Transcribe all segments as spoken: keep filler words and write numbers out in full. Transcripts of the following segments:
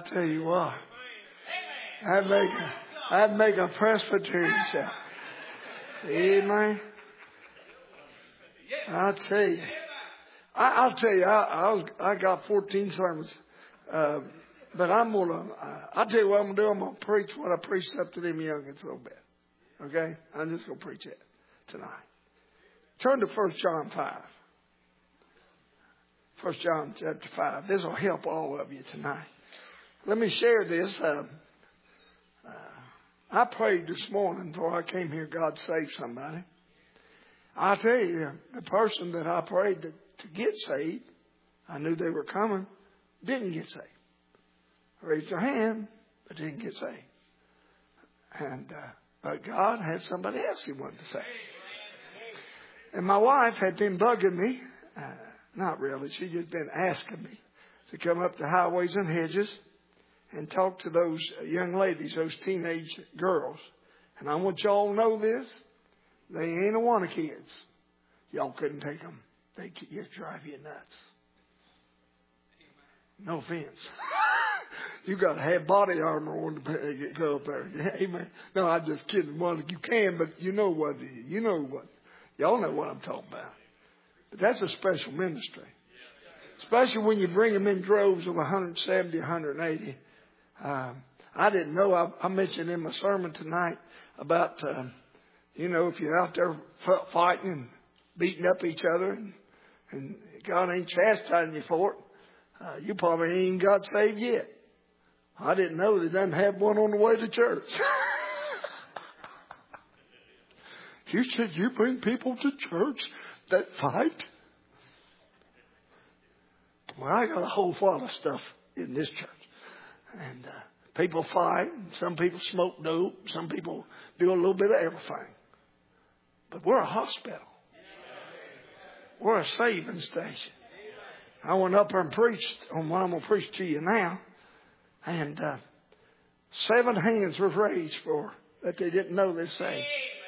tell you what. I'd make a, I'd make a Presbyterian shout. Amen. I'll tell you. I, I'll tell you, I, I, was, I got fourteen sermons. Uh, but I'm going to, uh, I'll tell you what I'm going to do. I'm going to preach what I preached up to them youngins a little bit. Okay? I'm just going to preach it tonight. Turn to First John five. First John chapter five. This will help all of you tonight. Let me share this. Uh, uh, I prayed this morning before I came here, God save somebody. I'll tell you, the person that I prayed to, to get saved, I knew they were coming, didn't get saved. Raised their hand, but didn't get saved. And uh, but God had somebody else He wanted to save. And my wife had been bugging me. Uh, not really. She just been asking me to come up to highways and hedges and talk to those young ladies, those teenage girls. And I want y'all to know this. They ain't a one of kids. Y'all couldn't take them. They just drive you nuts. No offense. You got to have body armor on to go up there. Amen. No, I'm just kidding. Well, you can, but you know what it is. You know what. Y'all know what I'm talking about. But that's a special ministry. Especially when you bring them in droves of one hundred seventy, one hundred eighty. Um, I didn't know. I, I mentioned in my sermon tonight about, uh, you know, if you're out there fighting and beating up each other and, and God ain't chastising you for it, uh, you probably ain't even got saved yet. I didn't know they doesn't have one on the way to church. You said you bring people to church that fight? Well, I got a whole lot of stuff in this church. And uh, people fight. Some people smoke dope. Some people do a little bit of everything. But we're a hospital. We're a saving station. I went up there and preached on what I'm going to preach to you now. And uh, seven hands were raised for that they didn't know they saved.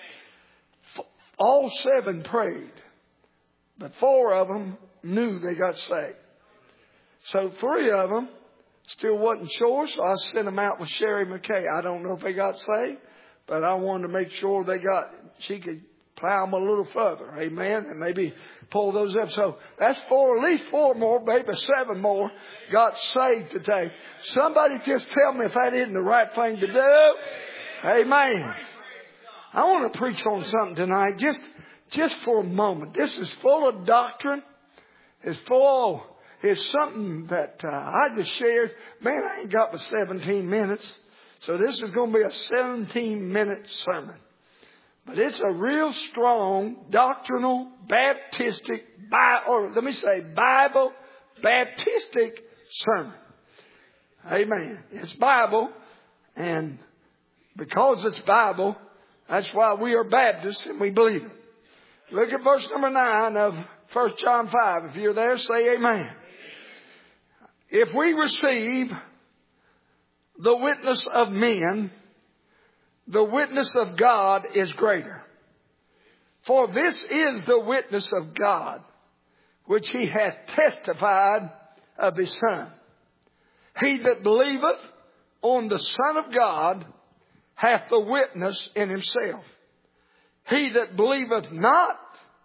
All seven prayed, but four of them knew they got saved. So three of them still wasn't sure, so I sent them out with Sherry McKay. I don't know if they got saved, but I wanted to make sure they got, she could plow them a little further. Amen. And maybe pull those up. So that's four, at least four more, maybe seven more got saved today. Somebody just tell me if that isn't the right thing to do. Amen. I want to preach on something tonight, just, just for a moment. This is full of doctrine. It's full, it's something that uh, I just shared. Man, I ain't got but seventeen minutes. So this is going to be a seventeen minute sermon. But it's a real strong doctrinal, Baptistic, or let me say Bible, Baptistic sermon. Amen. It's Bible, and because it's Bible, that's why we are Baptists and we believe it. Look at verse number nine of First John five. If you're there, say amen. If we receive the witness of men, the witness of God is greater. For this is the witness of God, which He hath testified of His Son. He that believeth on the Son of God hath the witness in himself. He that believeth not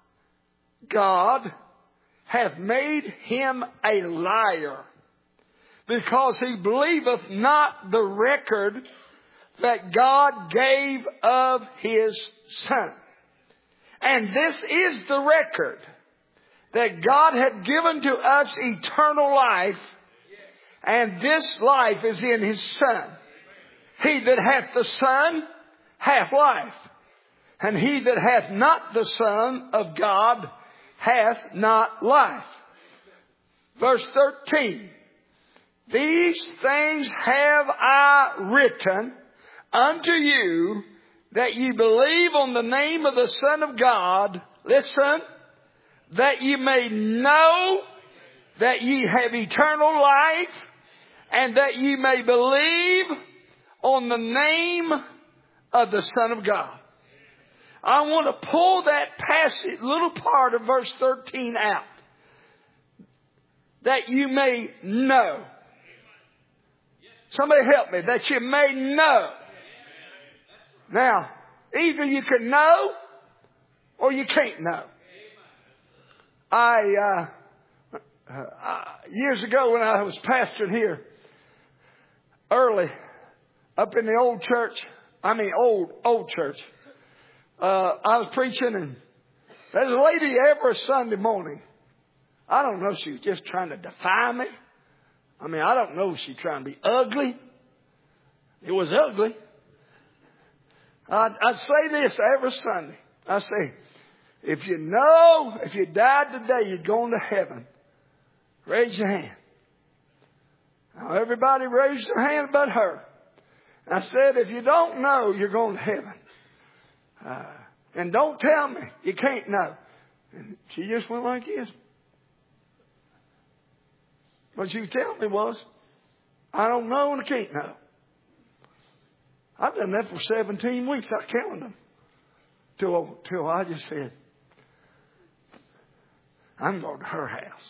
God hath made him a liar, because he believeth not the record that God gave of His Son. And this is the record, that God had given to us eternal life, and this life is in His Son. He that hath the Son hath life, and he that hath not the Son of God hath not life. Verse thirteen. These things have I written unto you, that ye believe on the name of the Son of God. Listen, that ye may know that ye have eternal life, and that ye may believe on the name of the Son of God. I want to pull that passage, little part of verse thirteen out. That you may know. Somebody help me. That you may know. Now, either you can know or you can't know. I, uh, uh, years ago when I was pastoring here, early, up in the old church, I mean old, old church, uh, I was preaching, and there's a lady every Sunday morning. I don't know if she was just trying to defy me. I mean, I don't know if she's trying to be ugly. It was ugly. I'd, I'd say this every Sunday. I say, if you know, if you died today, you're going to heaven, raise your hand. Now, everybody raised their hand but her. I said, if you don't know, you're going to heaven. Uh, and don't tell me you can't know. And she just went like this. What she was telling me was, I don't know and I can't know. I've done that for seventeen weeks. I counted them. Till, till I just said, I'm going to her house.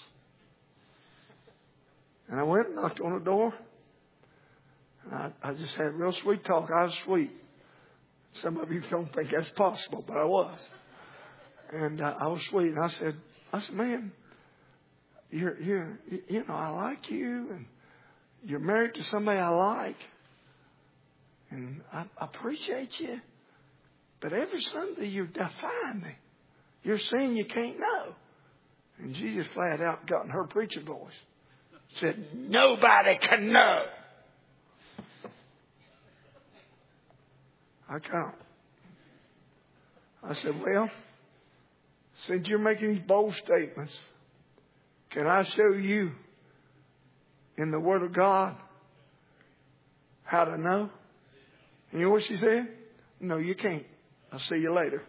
And I went and knocked on the door. And I, I just had real sweet talk. I was sweet. Some of you don't think that's possible, but I was. And uh, I was sweet. And I said, I said, man, you're, you're, you know, I like you. And you're married to somebody I like. And I, I appreciate you. But every Sunday you're defying me. You're saying you can't know. And she just flat out got in her preacher voice. Said, nobody can know. I can't. I said, well, since you're making these bold statements, can I show you in the Word of God how to know? You know what she said? No, you can't. I'll see you later.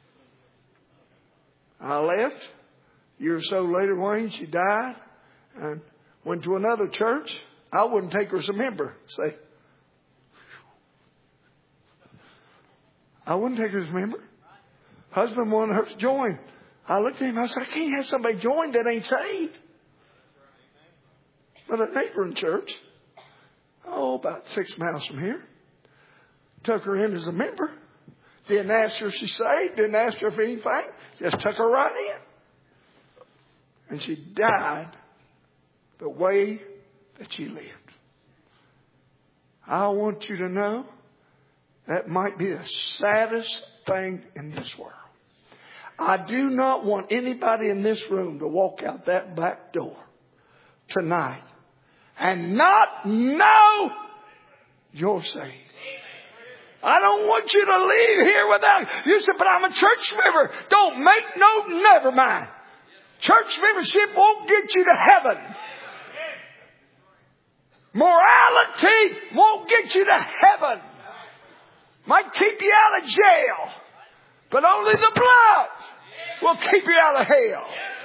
I left. A year or so later, Wayne, she died. And went to another church. I wouldn't take her as a member. Say, I wouldn't take her as a member. Husband wanted her to join. I looked at him. I said, I can't have somebody join that ain't saved. But a neighboring church, oh, about six miles from here, took her in as a member. Didn't ask her if she's saved. Didn't ask her for anything. Just took her right in. And she died the way that she lived. I want you to know that might be the saddest thing in this world. I do not want anybody in this room to walk out that back door tonight and not know you're saved. I don't want you to leave here without... You said, but I'm a church member. Don't make no, never mind. Church membership won't get you to heaven. Morality won't get you to heaven. Might keep you out of jail. But only the blood will keep you out of hell.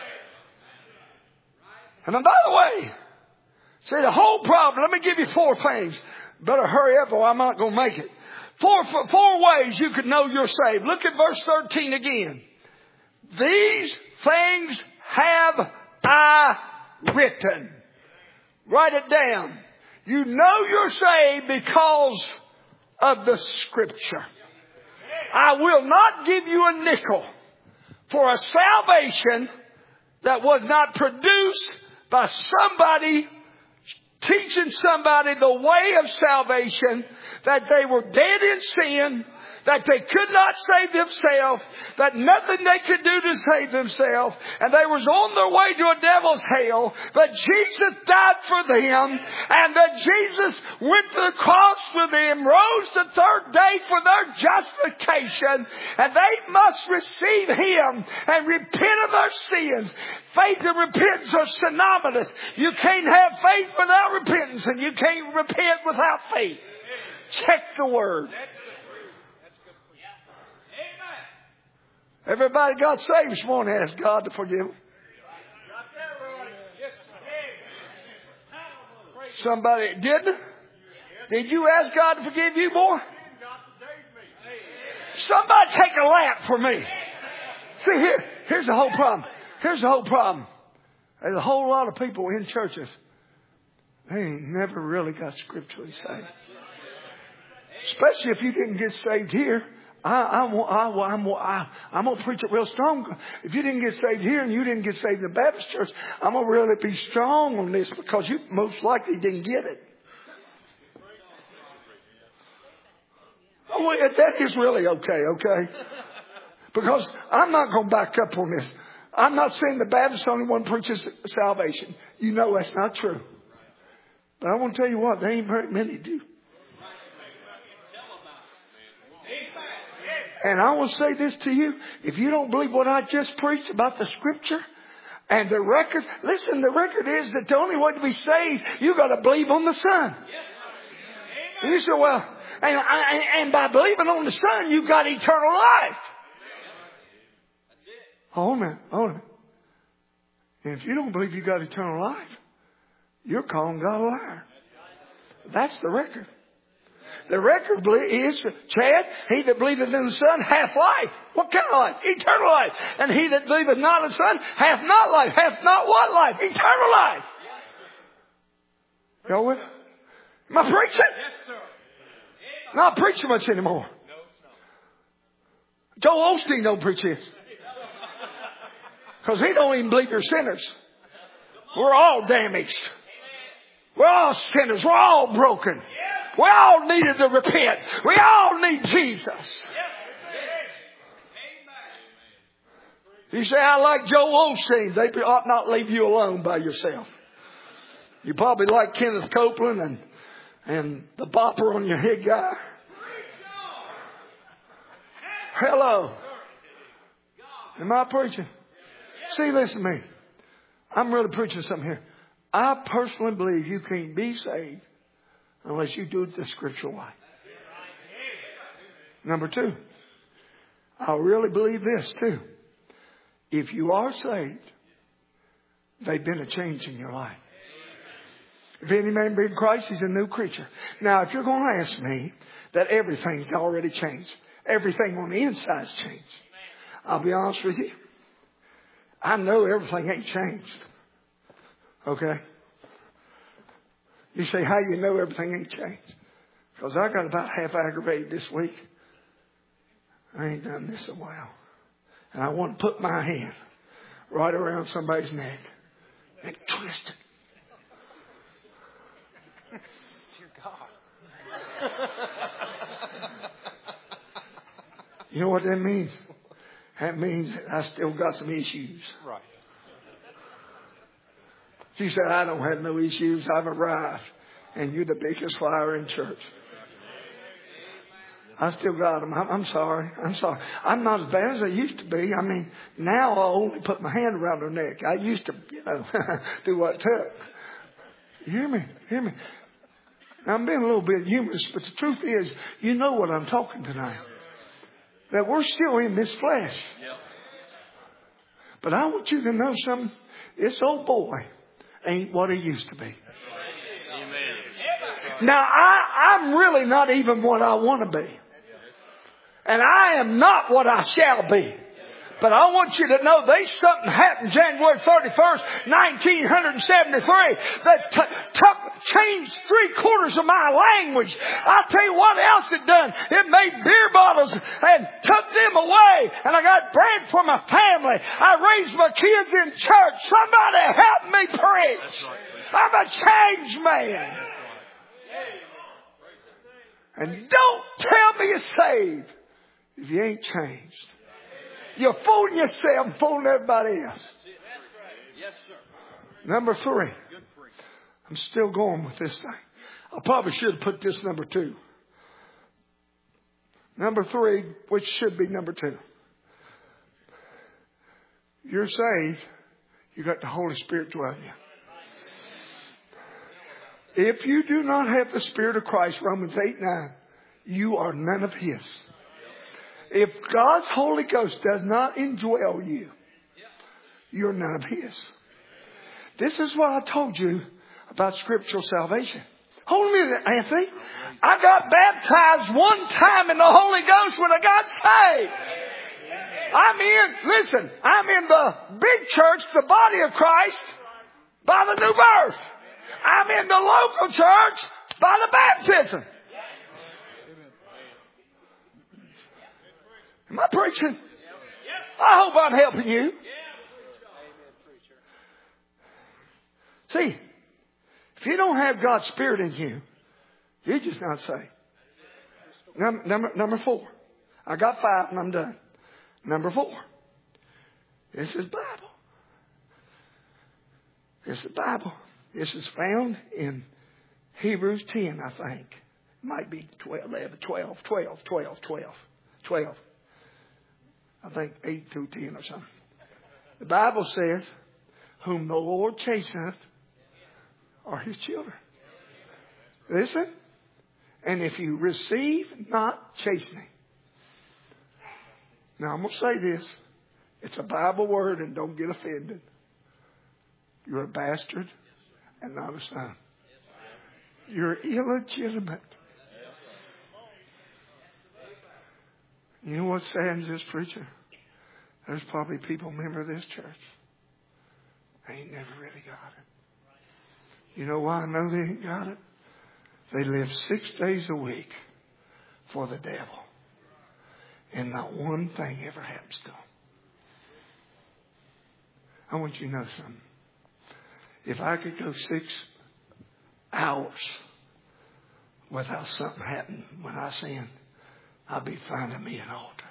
And then, by the way, see the whole problem. Let me give you four things. Better hurry up or I'm not going to make it. Four, four ways you could know you're saved. Look at verse thirteen again. These things have I written. Write it down. You know you're saved because of the Scripture. I will not give you a nickel for a salvation that was not produced by somebody teaching somebody the way of salvation, that they were dead in sin, that they could not save themselves, that nothing they could do to save themselves, and they was on their way to a devil's hell, but Jesus died for them, and that Jesus went to the cross for them, rose the third day for their justification, and they must receive Him and repent of their sins. Faith and repentance are synonymous. You can't have faith without repentance, and you can't repent without faith. Check the Word. Everybody got saved this morning. Ask God to forgive them. Somebody didn't? Did you ask God to forgive you, boy? Somebody take a lap for me. See, here, here's the whole problem. Here's the whole problem. There's a whole lot of people in churches they ain't never really got scripturally saved. Especially if you didn't get saved here. I, I, I, I'm, I, I'm going to preach it real strong. If you didn't get saved here and you didn't get saved in the Baptist church, I'm going to really be strong on this because you most likely didn't get it. Oh, that is really okay, okay? Because I'm not going to back up on this. I'm not saying the Baptist only one preaches salvation. You know that's not true. But I want to tell you what, there ain't very many do. And I want to say this to you. If you don't believe what I just preached about the scripture and the record, listen, the record is that the only way to be saved, you got to believe on the Son. And you say, well, and, and, and by believing on the Son, you got eternal life. Hold on, hold on. And if you don't believe you got eternal life, you're calling God a liar. That's the record. The record is, Chad, he that believeth in the Son hath life. What kind of life? Eternal life. And he that believeth not in the Son hath not life. Hath not what life? Eternal life. Y'all with? Am I preaching? Yes, sir. Not preaching much anymore. Joel Osteen don't preach this. Because he don't even believe you're sinners. We're all damaged. We're all sinners. We're all broken. We all needed to repent. We all need Jesus. You say, I like Joel Osteen. They ought not leave you alone by yourself. You probably like Kenneth Copeland and, and the bopper on your head guy. Hello. Am I preaching? See, listen to me. I'm really preaching something here. I personally believe you can't be saved unless you do it the scriptural way. Number two, I really believe this too. If you are saved, they've been a change in your life. If any man be in Christ, he's a new creature. Now, if you're going to ask me that everything's already changed, everything on the inside's changed, I'll be honest with you. I know everything ain't changed. Okay? You say, how you know everything ain't changed? Because I got about half aggravated this week. I ain't done this in a while. And I want to put my hand right around somebody's neck and twist it. Dear God. You know what that means? That means that I still got some issues. Right. She said, I don't have no issues. I've arrived. And you're the biggest liar in church. I still got them. I'm, I'm sorry. I'm sorry. I'm not as bad as I used to be. I mean, now I only put my hand around her neck. I used to, you know, do what it took. You hear me? Hear me? Now, I'm being a little bit humorous, but the truth is, you know what I'm talking tonight. That we're still in this flesh. But I want you to know something. This old boy ain't what he used to be. Amen. Now, I, I'm really not even what I want to be. And I am not what I shall be. But I want you to know there's something happened January thirty-first, nineteen seventy-three that t- took, changed three quarters of my language. I'll tell you what else it done. It made beer bottles and took them away. And I got bread for my family. I raised my kids in church. Somebody help me preach. I'm a changed man. And don't tell me you're saved if you ain't changed. You're fooling yourself and fooling everybody else. Yes, sir. Number three. I'm still going with this thing. I probably should have put this number two. Number three, which should be number two. You're saved. You got the Holy Spirit dwelling you. If you do not have the Spirit of Christ, Romans eight nine, you are none of His. If God's Holy Ghost does not indwell you, you're none of His. This is what I told you about scriptural salvation. Hold a minute, Anthony. I got baptized one time in the Holy Ghost when I got saved. I'm in, listen, I'm in the big church, the body of Christ, by the new birth. I'm in the local church by the baptism. Am I preaching? I hope I'm helping you. See, if you don't have God's Spirit in you, you're just not saved. Number, number, number four. I got five and I'm done. Number four. This is Bible. This is Bible. This is found in Hebrews ten, I think. It might be twelve, eleven, twelve, twelve, twelve, twelve, twelve. I think eight through ten or something. The Bible says, whom the Lord chasteneth are His children. Listen. And if you receive not chastening. Now I'm going to say this. It's a Bible word and don't get offended. You're a bastard and not a son. You're illegitimate. You know what saddens this preacher? There's probably people member of this church. They ain't never really got it. You know why I know they ain't got it? They live six days a week for the devil. And not one thing ever happens to them. I want you to know something. If I could go six hours without something happening when I sin, I'd be finding me an altar.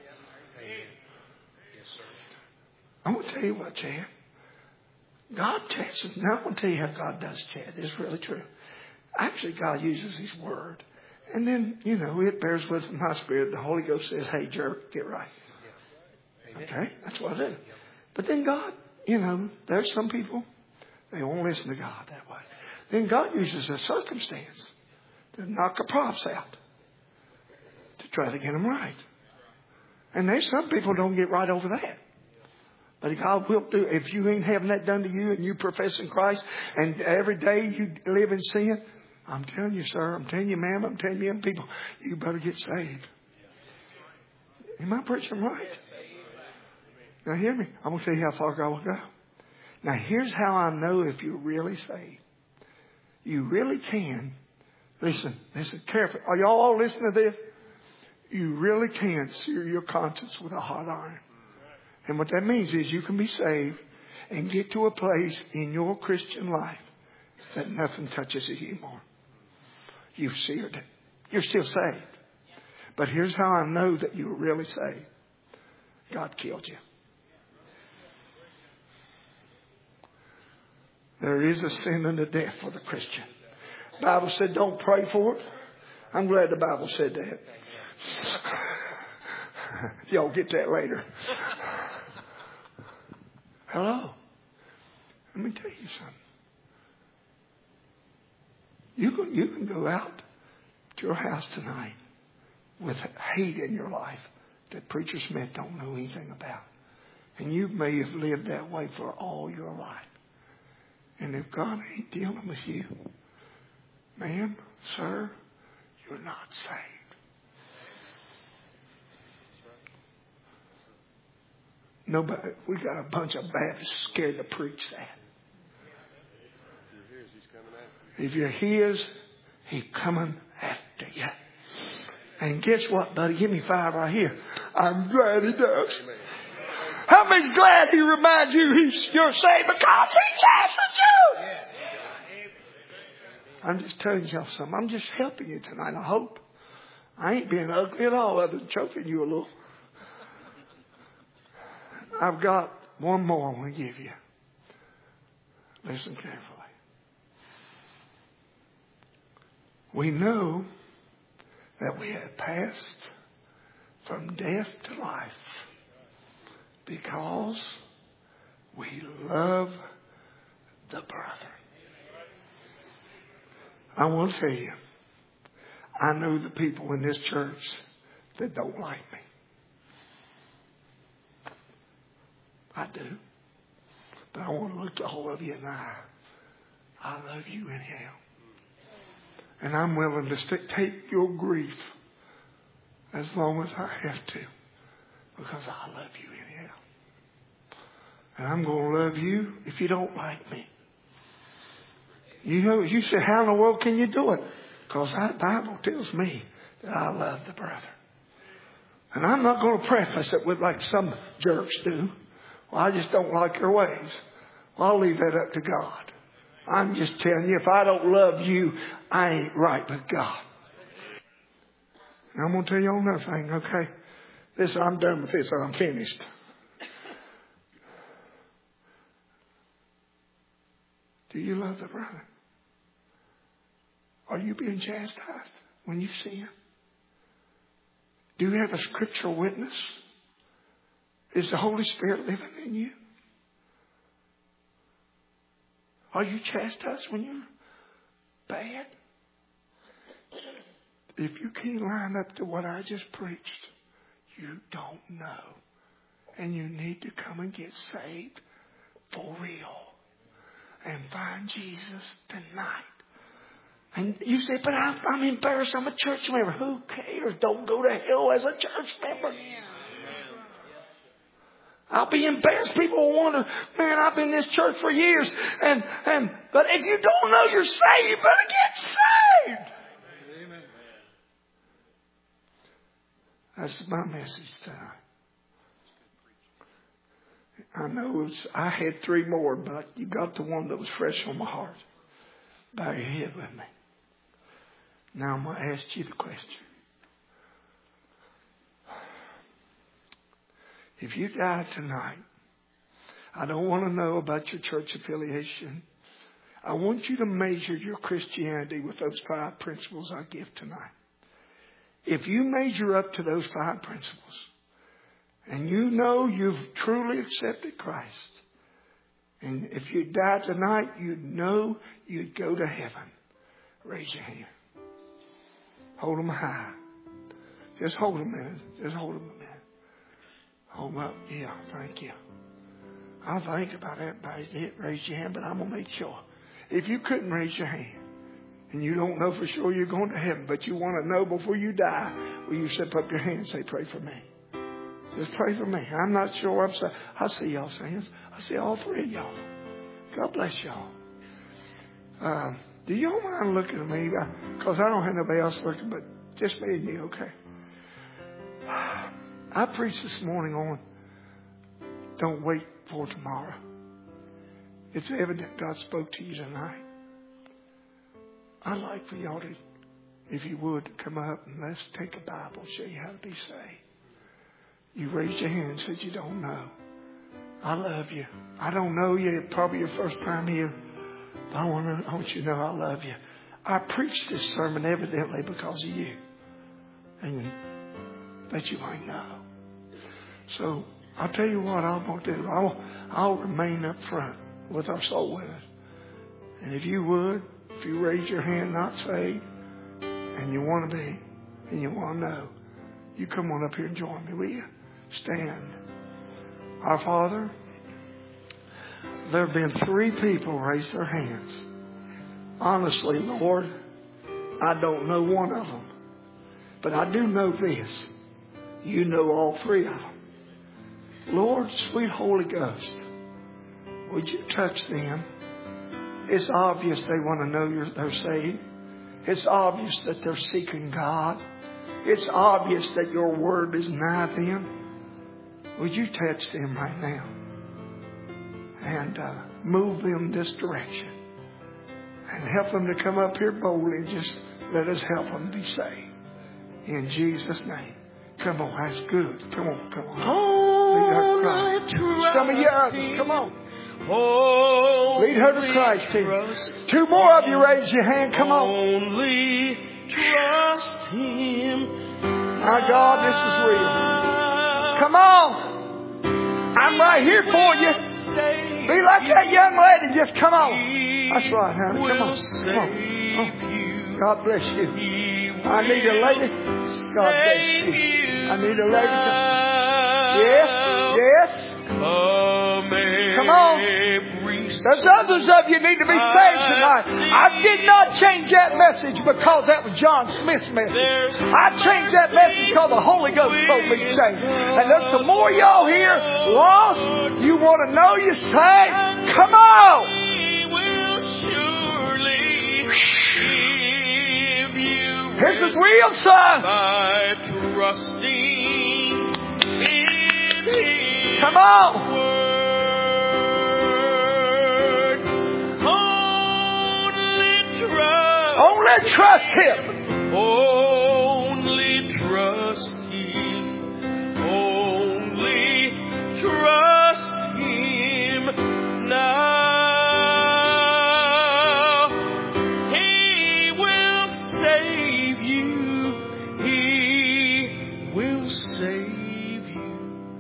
I'm going to tell you what, Chad. God chases. Now I'm going to tell you how God does, Chad. It's really true. Actually, God uses His Word. And then, you know, it bears with my spirit. The Holy Ghost says, hey, jerk, get right. Okay? That's what it is. But then God, you know, there's some people, they won't listen to God that way. Then God uses a circumstance to knock the props out to try to get them right. And there's some people don't get right over that. But God will do. If you ain't having that done to you and you professing Christ and every day you live in sin, I'm telling you, sir, I'm telling you, ma'am, I'm telling you, young people, you better get saved. Am I preaching right? Now hear me. I'm going to tell you how far God will go. Now here's how I know if you're really saved. You really can. Listen, listen carefully. Are y'all all listening to this? You really can sear your conscience with a hot iron. And what that means is you can be saved and get to a place in your Christian life that nothing touches it anymore. You've seared it. You're still saved. But here's how I know that you're really saved. God killed you. There is a sin unto death for the Christian. The Bible said don't pray for it. I'm glad the Bible said that. Y'all get that later. Hello. Let me tell you something. You can, you can go out to your house tonight with hate in your life that Preacher Smith don't know anything about. And you may have lived that way for all your life. And if God ain't dealing with you, ma'am, sir, you're not saved. Nobody, we got a bunch of Baptists scared to preach that. If you're His, He's coming after you. And guess what, buddy? Give me five right here. I'm glad He does. How many's glad He reminds you He's you're saved because He chastened you? I'm just telling you something. I'm just helping you tonight, I hope. I ain't being ugly at all other than choking you a little. I've got one more I want to give you. Listen carefully. We know that we have passed from death to life because we love the brother. I want to tell you, I know the people in this church that don't like me. I do. But I want to look to all of you in the eye. I love you anyhow. And I'm willing to stick, take your grief as long as I have to. Because I love you anyhow. And I'm going to love you if you don't like me. You know, you say, how in the world can you do it? Because the Bible tells me that I love the brother. And I'm not going to preface it with like some jerks do. Well, I just don't like your ways. Well, I'll leave that up to God. I'm just telling you, if I don't love you, I ain't right with God. And I'm going to tell you another thing, okay? This, I'm done with this. I'm finished. Do you love the brother? Are you being chastised when you sin? Do you have a scriptural witness? Is the Holy Spirit living in you? Are you chastised when you're bad? If you can't line up to what I just preached, you don't know. And you need to come and get saved for real. And find Jesus tonight. And you say, but I'm, I'm embarrassed. I'm a church member. Who cares? Don't go to hell as a church member. I'll be embarrassed. People will wonder, man, I've been in this church for years. And, and, but if you don't know you're saved, you better get saved. Amen. That's my message tonight. I know it's, I had three more, but you got the one that was fresh on my heart. Bow your head with me. Now I'm going to ask you the question. If you die tonight, I don't want to know about your church affiliation. I want you to measure your Christianity with those five principles I give tonight. If you measure up to those five principles, and you know you've truly accepted Christ, and if you die tonight, you know you'd go to heaven. Raise your hand. Hold them high. Just hold them a minute. Just hold them a minute. Hold them up. Yeah, thank you. I'll think about everybody. Raise your hand, but I'm going to make sure. If you couldn't raise your hand, and you don't know for sure you're going to heaven, but you want to know before you die, will you slip up your hand and say, pray for me? Just pray for me. I'm not sure. I'm sorry. I see y'all's hands. I see all three of y'all. God bless y'all. Um, do y'all mind looking at me? Because I don't have nobody else looking, but just me and you, okay? I preached this morning on don't wait for tomorrow. It's evident God spoke to you tonight. I'd like for y'all to, if you would, come up and let's take a Bible, show you how to be saved. You raised your hand and said you don't know. I love you. I don't know you. It's probably your first time here. But I want, to, I want you to know I love you. I preached this sermon evidently because of you. And that you might know. So I'll tell you what I'm going to do. I'll, I'll remain up front with our soul winners. And if you would, if you raise your hand not saved, and you want to be, and you want to know, you come on up here and join me, will you? Stand. Our Father, there have been three people raise their hands. Honestly, Lord, I don't know one of them. But I do know this. You know all three of them. Lord, sweet Holy Ghost, would you touch them? It's obvious they want to know you're, they're saved. It's obvious that they're seeking God. It's obvious that your word is nigh them. Would you touch them right now and uh, move them this direction and help them to come up here boldly and just let us help them be saved. In Jesus' name. Come on, that's good. Come on, come on. Lead her to Christ. Some of you others, come on. Lead her to Christ, team. Two more of you raise your hand. Come on. Only trust Him. My God, this is real. Come on. I'm right here for you. Be like that young lady. Just come on. That's right, honey. Come on. Come on. Oh. God bless you. I need a lady. God bless you. I need a lady. Yes. Yes. Come on. There's others of you need to be saved tonight. I did not change that message because that was John Smith's message. I changed that message because the Holy Ghost told me to change it. And there's some more y'all here lost. You want to know you're saved? Come on. He's real, son. By trusting in His Come on. word. Only trust. Only trust Him. Only trust Him. Only trust Him now. He will save you. He will save you.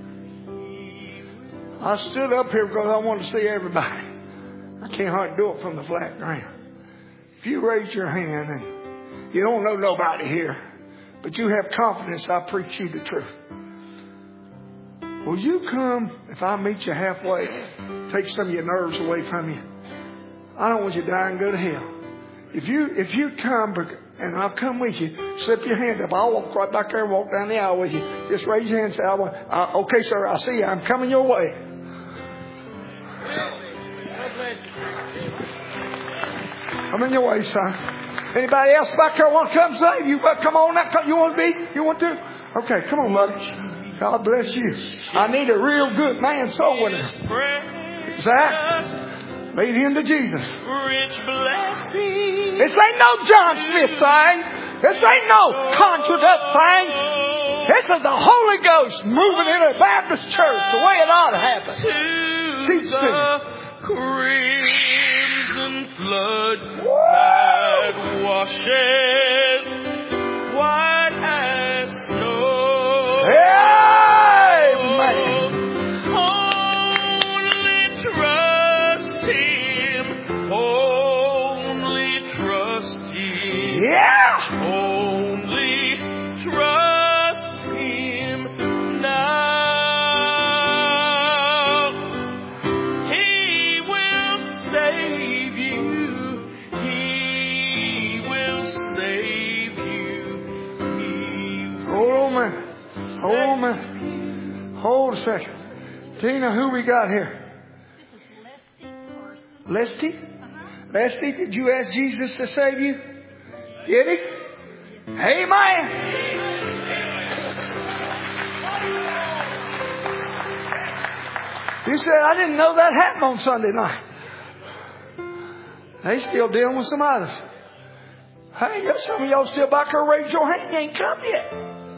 I stood up here because I wanted to see everybody. I can't hardly do it from the flat ground. If you raise your hand and you don't know nobody here, but you have confidence I preach you the truth, will you come if I meet you halfway, take some of your nerves away from you? I don't want you to die and go to hell. If you if you come and I'll come with you, slip your hand up. I'll walk right back there and walk down the aisle with you. Just raise your hand and say, I want, uh, okay, sir, I see you. I'm coming your way. Coming your way, son. Anybody else back there want to come save you? But come on, now. You want to be? You want to? Okay, come on, buddy. God bless you. I need a real good man soul winner. Zach, lead him to Jesus. Rich blessing. This ain't no John Smith thing. This ain't no conjured up thing. This is the Holy Ghost moving in a Baptist church the way it ought to happen. Teach to me. Crimson flood that washes white as snow. Amen. Only trust Him. Only trust Him. Yeah. Only trust Him now. Save you. He will save you. He Hold on a minute. Hold on a minute. Hold a second. Tina, who we got here? Lesty? Lesty, did you ask Jesus to save you? Did He? Amen. You said, I didn't know that happened on Sunday night. They still dealing with some others. Hey, got some of y'all still back there raise your hand. You ain't come yet.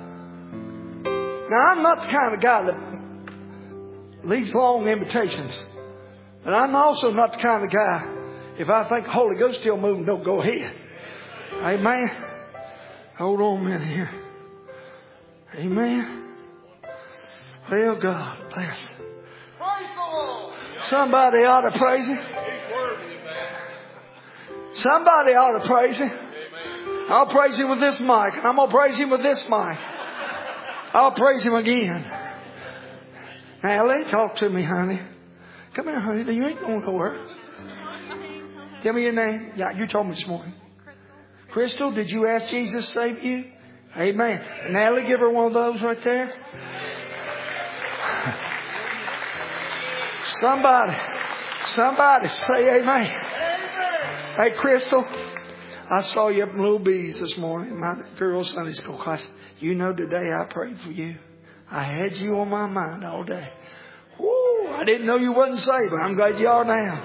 Now, I'm not the kind of guy that leaves long invitations. And I'm also not the kind of guy, if I think the Holy Ghost still moving, don't go ahead. Amen. Hold on a minute here. Amen. Well, God bless. Somebody ought to praise Him. Somebody ought to praise Him. I'll praise Him with this mic. And I'm going to praise Him with this mic. I'll praise Him again. Allie, talk to me, honey. Come here, honey. You ain't going nowhere. Tell me your name. Yeah, you told me this morning. Crystal, did you ask Jesus to save you? Amen. Natalie, give her one of those right there. Somebody, somebody say amen. Hey, Crystal, I saw you up in Little Bees this morning in my girls' Sunday school class. You know, today I prayed for you. I had you on my mind all day. Woo, I didn't know you wasn't saved, but I'm glad you are now.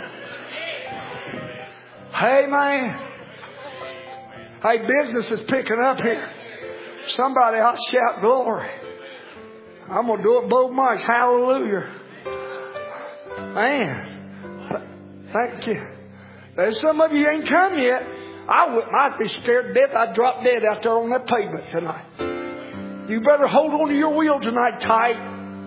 Hey, man. Hey, business is picking up here. Somebody ought to shout glory. I'm going to do it both mics. Hallelujah. Man, thank you. There's some of you ain't come yet. I would, I'd be scared to death. I'd drop dead out there on that pavement tonight. You better hold on to your wheel tonight tight.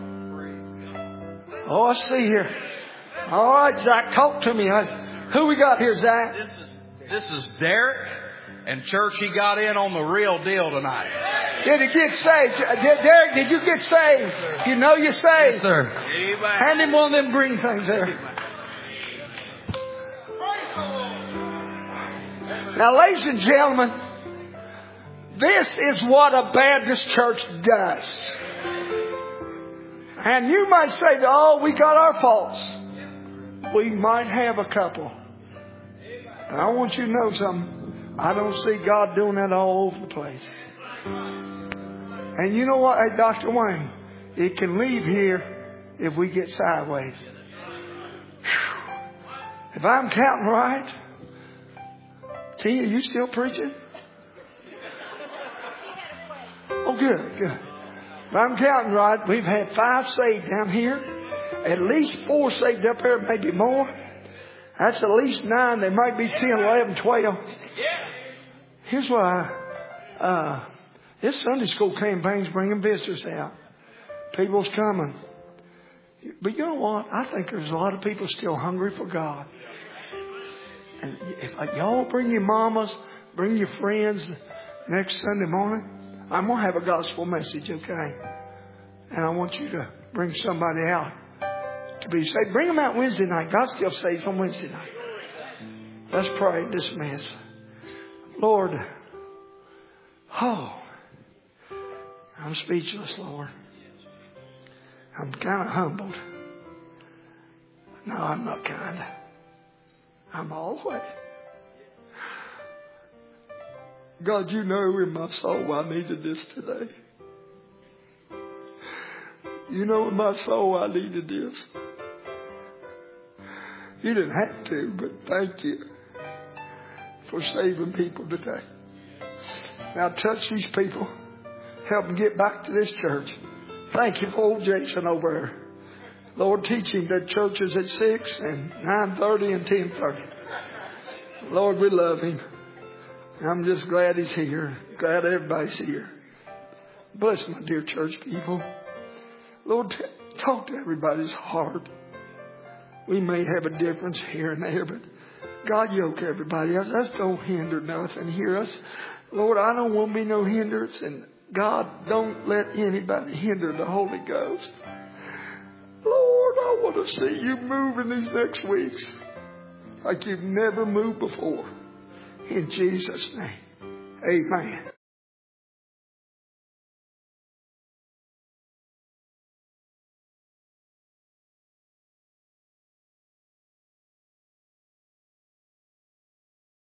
Oh, I see here. All right, Zach, talk to me. Who we got here, Zach? This is this is Derek, and church, he got in on the real deal tonight. Did he get saved? Derek, did you get saved? You know you're saved. Yes, sir. Hand him one of them green things there. Now, ladies and gentlemen, this is what a Baptist church does. And you might say, oh, we got our faults. We might have a couple. And I want you to know something. I don't see God doing that all over the place. And you know what, hey, Doctor Wayne, it can leave here if we get sideways. Whew. If I'm counting right, Tina, you still preaching? Oh, good, good. If I'm counting right, we've had five saved down here. At least four saved up there, maybe more. That's at least nine. There might be ten, eleven, twelve. Here's why. Uh, this Sunday school campaign's bringing visitors out. People's coming. But you know what? I think there's a lot of people still hungry for God. And if like, y'all bring your mamas, bring your friends next Sunday morning, I'm going to have a gospel message, okay? And I want you to bring somebody out to be saved. Bring them out Wednesday night. God still saves on Wednesday night. Let's pray and dismiss. Lord, oh, I'm speechless, Lord. I'm kind of humbled. No, I'm not kind of. I'm all the way. God, you know in my soul I needed this today. You know in my soul I needed this. You didn't have to, but thank you for saving people today. Now touch these people. Help them get back to this church. Thank you for old Jason over there. Lord, teach him that church is at six and nine thirty and ten thirty. Lord, we love him. I'm just glad he's here. Glad everybody's here. Bless my dear church people. Lord, t- talk to everybody's heart. We may have a difference here and there, but God, yoke everybody else. Us don't hinder nothing. Hear us. Lord, I don't want to be no hindrance. And God, don't let anybody hinder the Holy Ghost. Lord, I want to see you move in these next weeks like you've never moved before. In Jesus' name, amen.